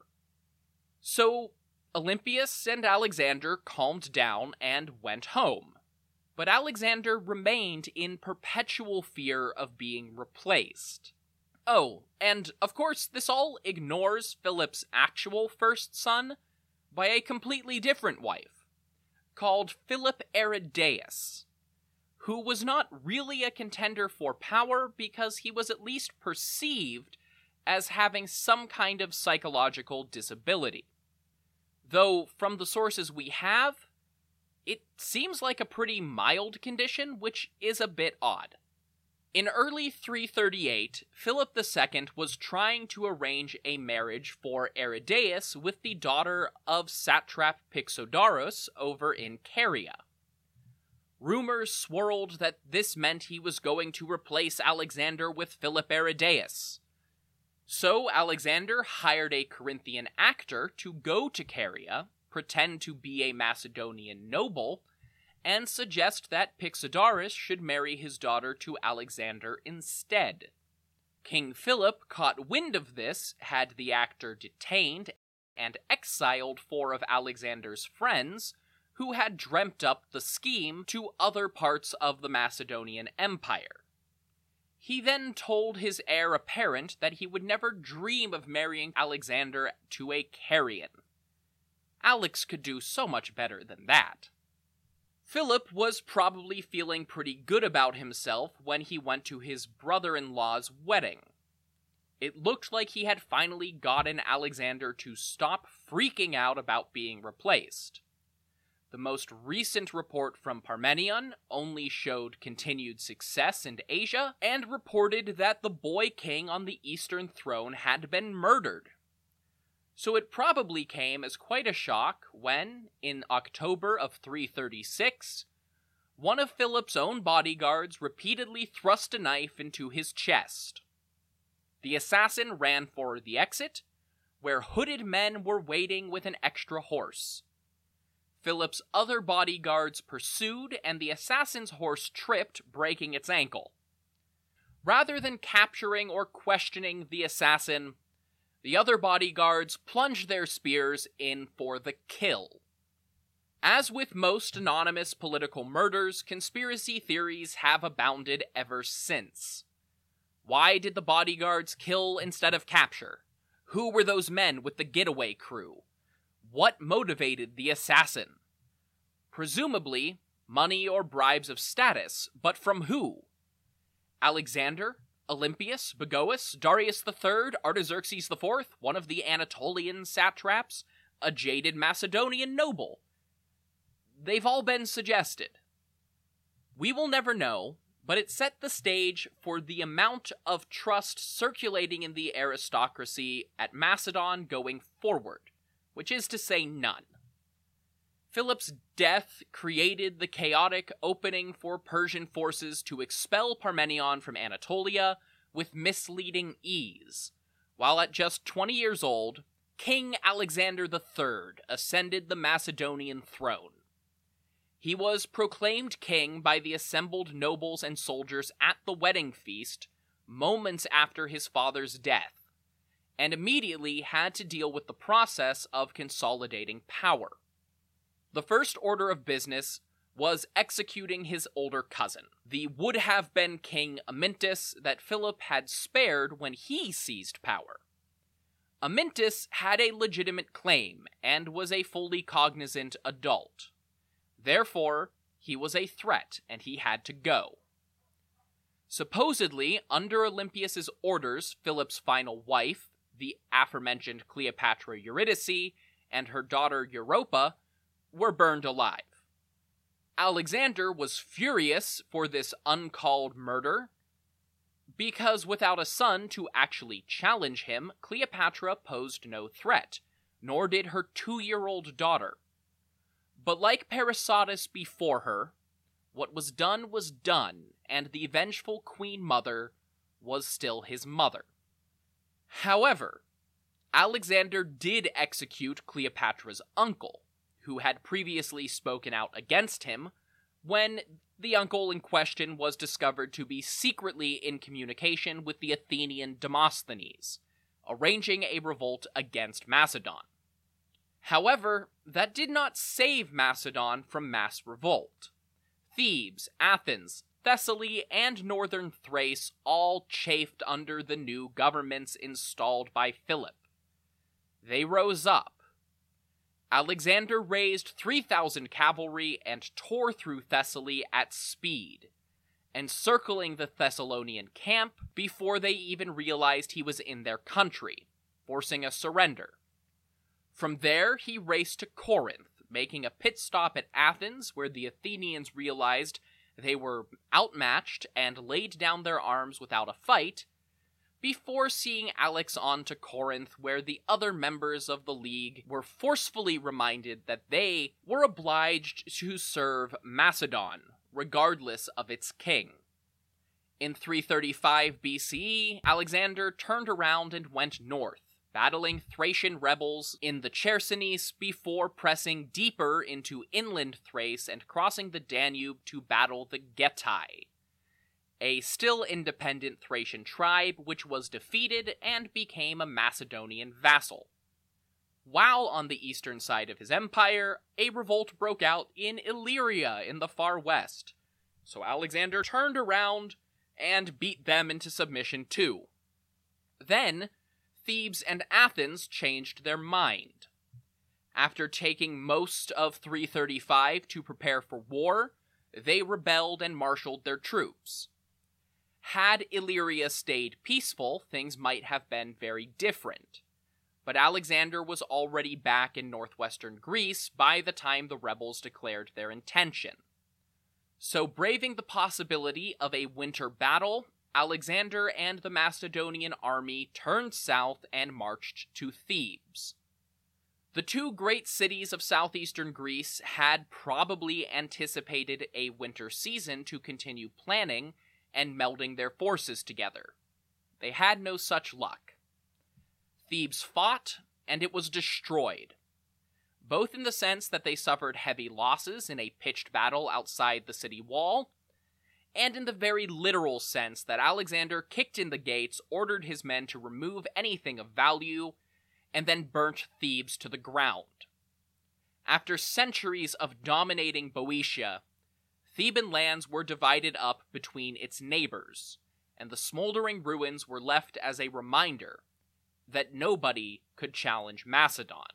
So Olympias and Alexander calmed down and went home. But Alexander remained in perpetual fear of being replaced. Oh, and of course this all ignores Philip's actual first son by a completely different wife, called Philip Aridaeus, who was not really a contender for power because he was at least perceived as having some kind of psychological disability. Though, from the sources we have, it seems like a pretty mild condition, which is a bit odd. In early three thirty-eight, Philip the Second was trying to arrange a marriage for Aridaeus with the daughter of satrap Pixodarus over in Caria. Rumors swirled that this meant he was going to replace Alexander with Philip Aridaeus. So Alexander hired a Corinthian actor to go to Caria, pretend to be a Macedonian noble, and suggest that Pixodarus should marry his daughter to Alexander instead. King Philip caught wind of this, had the actor detained, and exiled four of Alexander's friends, who had dreamt up the scheme, to other parts of the Macedonian Empire. He then told his heir apparent that he would never dream of marrying Alexander to a Carian. Alex could do so much better than that. Philip was probably feeling pretty good about himself when he went to his brother-in-law's wedding. It looked like he had finally gotten Alexander to stop freaking out about being replaced. The most recent report from Parmenion only showed continued success in Asia and reported that the boy king on the Eastern throne had been murdered. So it probably came as quite a shock when, in October of three thirty-six, one of Philip's own bodyguards repeatedly thrust a knife into his chest. The assassin ran for the exit, where hooded men were waiting with an extra horse. Philip's other bodyguards pursued, and the assassin's horse tripped, breaking its ankle. Rather than capturing or questioning the assassin, the other bodyguards plunged their spears in for the kill. As with most anonymous political murders, conspiracy theories have abounded ever since. Why did the bodyguards kill instead of capture? Who were those men with the getaway crew? What motivated the assassin? Presumably, money or bribes of status, but from who? Alexander? Olympius? Bagoas? Darius the Third? Artaxerxes the Fourth? One of the Anatolian satraps? A jaded Macedonian noble? They've all been suggested. We will never know, but it set the stage for the amount of trust circulating in the aristocracy at Macedon going forward, which is to say none. Philip's death created the chaotic opening for Persian forces to expel Parmenion from Anatolia with misleading ease, while at just twenty years old, King Alexander the Third ascended the Macedonian throne. He was proclaimed king by the assembled nobles and soldiers at the wedding feast moments after his father's death, and immediately had to deal with the process of consolidating power. The first order of business was executing his older cousin, the would-have-been king Amyntas that Philip had spared when he seized power. Amyntas had a legitimate claim and was a fully cognizant adult. Therefore, he was a threat, and he had to go. Supposedly, under Olympius's orders, Philip's final wife, the aforementioned Cleopatra Eurydice, and her daughter Europa, were burned alive. Alexander was furious for this uncalled murder, because without a son to actually challenge him, Cleopatra posed no threat, nor did her two-year-old daughter. But like Parysatis before her, what was done was done, and the vengeful queen mother was still his mother. However, Alexander did execute Cleopatra's uncle, who had previously spoken out against him, when the uncle in question was discovered to be secretly in communication with the Athenian Demosthenes, arranging a revolt against Macedon. However, that did not save Macedon from mass revolt. Thebes, Athens, Thessaly, and northern Thrace all chafed under the new governments installed by Philip. They rose up. Alexander raised three thousand cavalry and tore through Thessaly at speed, encircling the Thessalonian camp before they even realized he was in their country, forcing a surrender. From there, he raced to Corinth, making a pit stop at Athens, where the Athenians realized they were outmatched and laid down their arms without a fight, before seeing Alex on to Corinth, where the other members of the League were forcefully reminded that they were obliged to serve Macedon, regardless of its king. In three thirty-five B C E, Alexander turned around and went north, battling Thracian rebels in the Chersonese before pressing deeper into inland Thrace and crossing the Danube to battle the Getae, a still independent Thracian tribe which was defeated and became a Macedonian vassal. While on the eastern side of his empire, a revolt broke out in Illyria in the far west, so Alexander turned around and beat them into submission too. Then, Thebes and Athens changed their mind. After taking most of three thirty-five to prepare for war, they rebelled and marshaled their troops. Had Illyria stayed peaceful, things might have been very different. But Alexander was already back in northwestern Greece by the time the rebels declared their intention. So, braving the possibility of a winter battle, Alexander and the Macedonian army turned south and marched to Thebes. The two great cities of southeastern Greece had probably anticipated a winter season to continue planning and melding their forces together. They had no such luck. Thebes fought, and it was destroyed. both in the sense that they suffered heavy losses in a pitched battle outside the city wall, and in the very literal sense that Alexander kicked in the gates, ordered his men to remove anything of value, and then burnt Thebes to the ground. After centuries of dominating Boeotia, Theban lands were divided up between its neighbors, and the smoldering ruins were left as a reminder that nobody could challenge Macedon.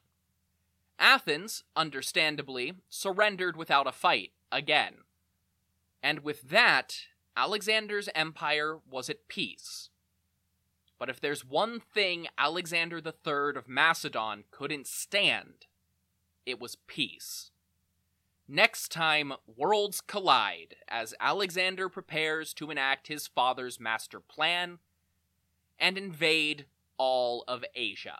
Athens, understandably, surrendered without a fight again. And with that, Alexander's empire was at peace. But if there's one thing Alexander the Third of Macedon couldn't stand, it was peace. Next time, worlds collide as Alexander prepares to enact his father's master plan and invade all of Asia.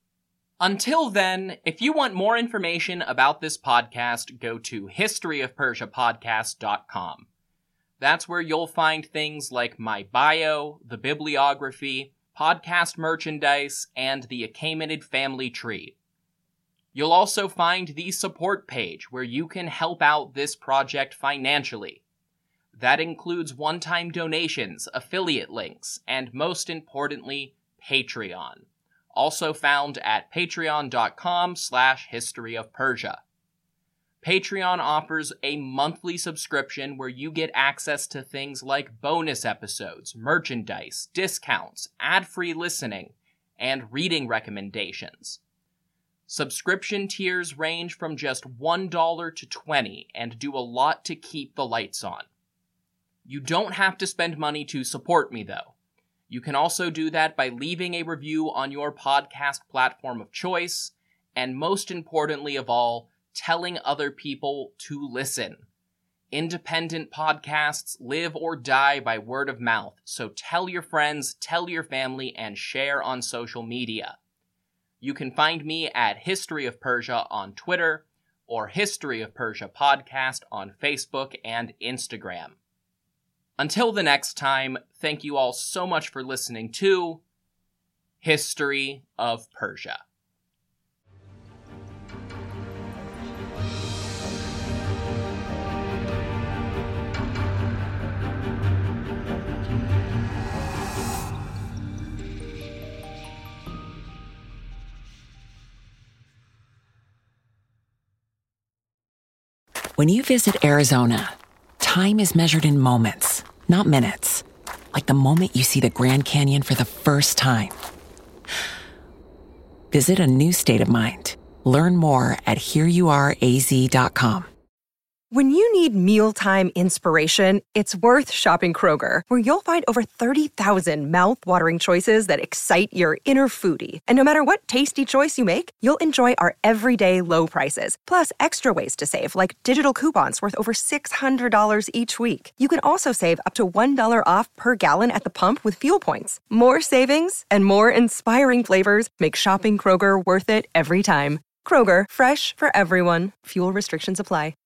Until then, if you want more information about this podcast, go to history of persia podcast dot com. That's where you'll find things like my bio, the bibliography, podcast merchandise, and the Achaemenid family tree. You'll also find the support page where you can help out this project financially. That includes one-time donations, affiliate links, and most importantly, Patreon. Also found at patreon.com slash history of Persia. Patreon offers a monthly subscription where you get access to things like bonus episodes, merchandise, discounts, ad-free listening, and reading recommendations. Subscription tiers range from just one dollar to twenty dollars and do a lot to keep the lights on. You don't have to spend money to support me, though. You can also do that by leaving a review on your podcast platform of choice, and most importantly of all, telling other people to listen. Independent podcasts live or die by word of mouth, so tell your friends, tell your family, and share on social media. You can find me at History of Persia on Twitter, or History of Persia Podcast on Facebook and Instagram. Until the next time, thank you all so much for listening to History of Persia. When you visit Arizona, time is measured in moments, not minutes. Like the moment you see the Grand Canyon for the first time. Visit a new state of mind. Learn more at here you are a z dot com. When you need mealtime inspiration, it's worth shopping Kroger, where you'll find over thirty thousand mouth-watering choices that excite your inner foodie. And no matter what tasty choice you make, you'll enjoy our everyday low prices, plus extra ways to save, like digital coupons worth over six hundred dollars each week. You can also save up to one dollar off per gallon at the pump with fuel points. More savings and more inspiring flavors make shopping Kroger worth it every time. Kroger, fresh for everyone. Fuel restrictions apply.